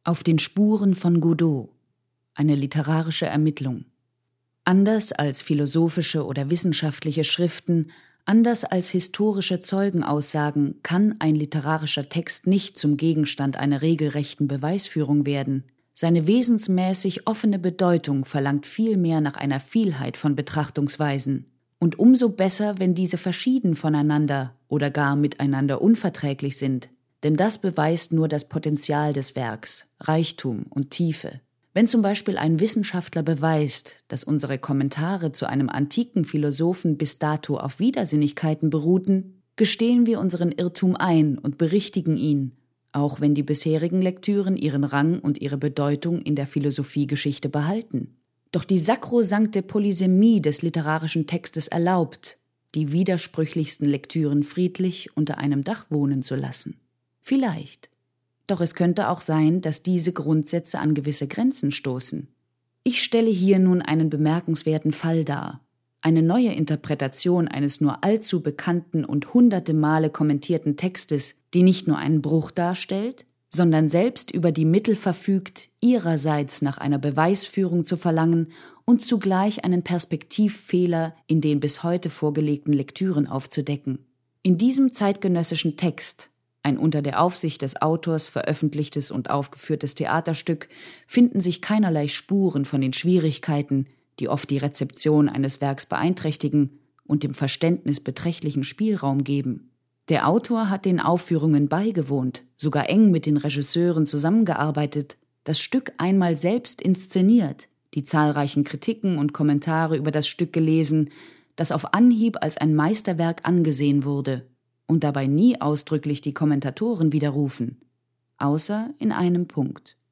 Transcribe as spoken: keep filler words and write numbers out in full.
Auf den Spuren von Godot. Eine literarische Ermittlung. Anders als philosophische oder wissenschaftliche Schriften, anders als historische Zeugenaussagen kann ein literarischer Text nicht zum Gegenstand einer regelrechten Beweisführung werden. Seine wesensmäßig offene Bedeutung verlangt vielmehr nach einer Vielheit von Betrachtungsweisen. Und umso besser, wenn diese verschieden voneinander oder gar miteinander unverträglich sind. Denn das beweist nur das Potenzial des Werks, Reichtum und Tiefe. Wenn zum Beispiel ein Wissenschaftler beweist, dass unsere Kommentare zu einem antiken Philosophen bis dato auf Widersinnigkeiten beruhten, gestehen wir unseren Irrtum ein und berichtigen ihn, auch wenn die bisherigen Lektüren ihren Rang und ihre Bedeutung in der Philosophiegeschichte behalten. Doch die sakrosankte Polysemie des literarischen Textes erlaubt, die widersprüchlichsten Lektüren friedlich unter einem Dach wohnen zu lassen. Vielleicht. Doch es könnte auch sein, dass diese Grundsätze an gewisse Grenzen stoßen. Ich stelle hier nun einen bemerkenswerten Fall dar. Eine neue Interpretation eines nur allzu bekannten und hunderte Male kommentierten Textes, die nicht nur einen Bruch darstellt, sondern selbst über die Mittel verfügt, ihrerseits nach einer Beweisführung zu verlangen und zugleich einen Perspektivfehler in den bis heute vorgelegten Lektüren aufzudecken. In diesem zeitgenössischen Text, ein unter der Aufsicht des Autors veröffentlichtes und aufgeführtes Theaterstück, finden sich keinerlei Spuren von den Schwierigkeiten, die oft die Rezeption eines Werks beeinträchtigen und dem Verständnis beträchtlichen Spielraum geben. Der Autor hat den Aufführungen beigewohnt, sogar eng mit den Regisseuren zusammengearbeitet, das Stück einmal selbst inszeniert, die zahlreichen Kritiken und Kommentare über das Stück gelesen, das auf Anhieb als ein Meisterwerk angesehen wurde und dabei nie ausdrücklich die Kommentatoren widerrufen, außer in einem Punkt.